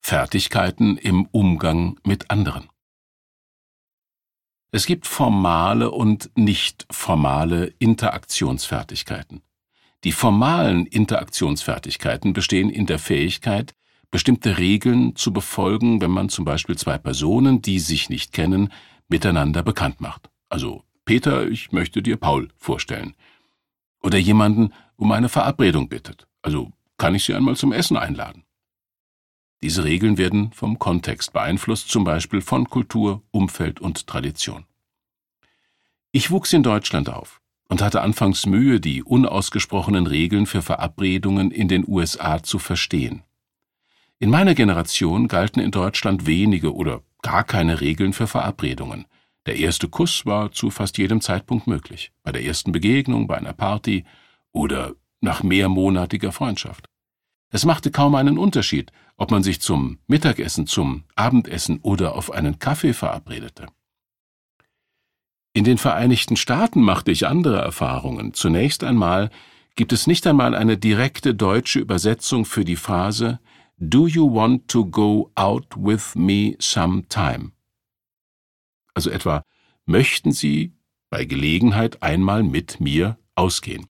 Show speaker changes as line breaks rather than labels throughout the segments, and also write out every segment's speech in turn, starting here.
Fertigkeiten im Umgang mit anderen. Es gibt formale und nicht formale Interaktionsfertigkeiten. Die formalen Interaktionsfertigkeiten bestehen in der Fähigkeit, bestimmte Regeln zu befolgen, wenn man zum Beispiel zwei Personen, die sich nicht kennen, miteinander bekannt macht. Also, Peter, ich möchte dir Paul vorstellen. Oder jemanden um eine Verabredung bittet. Also, kann ich Sie einmal zum Essen einladen? Diese Regeln werden vom Kontext beeinflusst, zum Beispiel von Kultur, Umfeld und Tradition. Ich wuchs in Deutschland auf und hatte anfangs Mühe, die unausgesprochenen Regeln für Verabredungen in den USA zu verstehen. In meiner Generation galten in Deutschland wenige oder gar keine Regeln für Verabredungen. Der erste Kuss war zu fast jedem Zeitpunkt möglich, bei der ersten Begegnung, bei einer Party oder nach mehrmonatiger Freundschaft. Es machte kaum einen Unterschied, ob man sich zum Mittagessen, zum Abendessen oder auf einen Kaffee verabredete. In den Vereinigten Staaten machte ich andere Erfahrungen. Zunächst einmal gibt es nicht einmal eine direkte deutsche Übersetzung für die Phrase "Do you want to go out with me sometime?" Also etwa, möchten Sie bei Gelegenheit einmal mit mir ausgehen?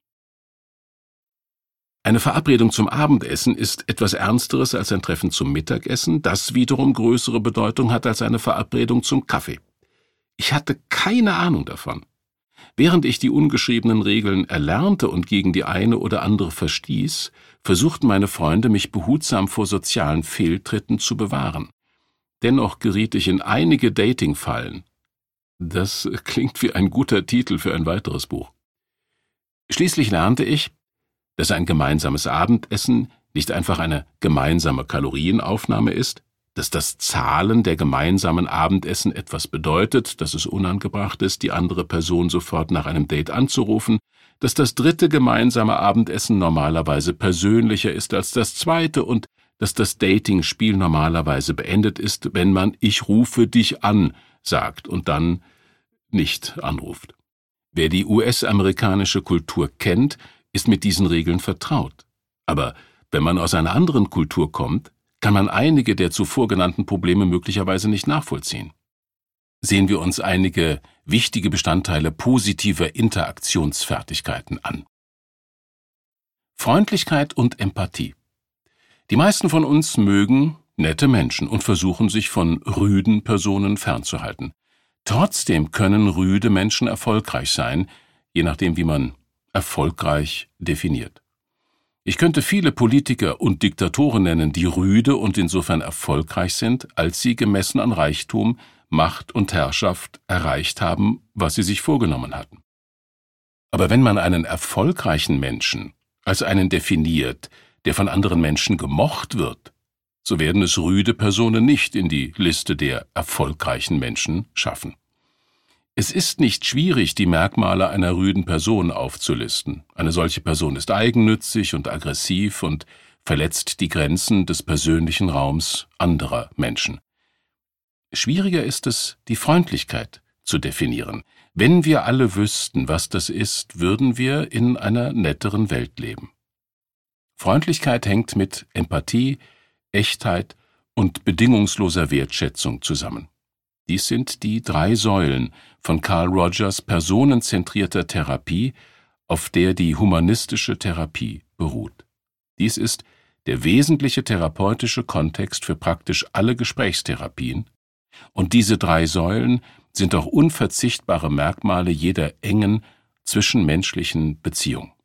Eine Verabredung zum Abendessen ist etwas Ernsteres als ein Treffen zum Mittagessen, das wiederum größere Bedeutung hat als eine Verabredung zum Kaffee. Ich hatte keine Ahnung davon. Während ich die ungeschriebenen Regeln erlernte und gegen die eine oder andere verstieß, versuchten meine Freunde, mich behutsam vor sozialen Fehltritten zu bewahren. Dennoch geriet ich in einige Dating-Fallen. Das klingt wie ein guter Titel für ein weiteres Buch. Schließlich lernte ich, dass ein gemeinsames Abendessen nicht einfach eine gemeinsame Kalorienaufnahme ist, dass das Zahlen der gemeinsamen Abendessen etwas bedeutet, dass es unangebracht ist, die andere Person sofort nach einem Date anzurufen, dass das dritte gemeinsame Abendessen normalerweise persönlicher ist als das zweite und dass das Dating-Spiel normalerweise beendet ist, wenn man "Ich rufe dich an" sagt und dann nicht anruft. Wer die US-amerikanische Kultur kennt, ist mit diesen Regeln vertraut. Aber wenn man aus einer anderen Kultur kommt, kann man einige der zuvor genannten Probleme möglicherweise nicht nachvollziehen. Sehen wir uns einige wichtige Bestandteile positiver Interaktionsfertigkeiten an. Freundlichkeit und Empathie. Die meisten von uns mögen nette Menschen und versuchen, sich von rüden Personen fernzuhalten. Trotzdem können rüde Menschen erfolgreich sein, je nachdem, wie man erfolgreich definiert. Ich könnte viele Politiker und Diktatoren nennen, die rüde und insofern erfolgreich sind, als sie gemessen an Reichtum, Macht und Herrschaft erreicht haben, was sie sich vorgenommen hatten. Aber wenn man einen erfolgreichen Menschen als einen definiert, der von anderen Menschen gemocht wird, so werden es rüde Personen nicht in die Liste der erfolgreichen Menschen schaffen. Es ist nicht schwierig, die Merkmale einer rüden Person aufzulisten. Eine solche Person ist eigennützig und aggressiv und verletzt die Grenzen des persönlichen Raums anderer Menschen. Schwieriger ist es, die Freundlichkeit zu definieren. Wenn wir alle wüssten, was das ist, würden wir in einer netteren Welt leben. Freundlichkeit hängt mit Empathie, Echtheit und bedingungsloser Wertschätzung zusammen. Dies sind die 3 Säulen von Carl Rogers personenzentrierter Therapie, auf der die humanistische Therapie beruht. Dies ist der wesentliche therapeutische Kontext für praktisch alle Gesprächstherapien, und diese 3 Säulen sind auch unverzichtbare Merkmale jeder engen zwischenmenschlichen Beziehung.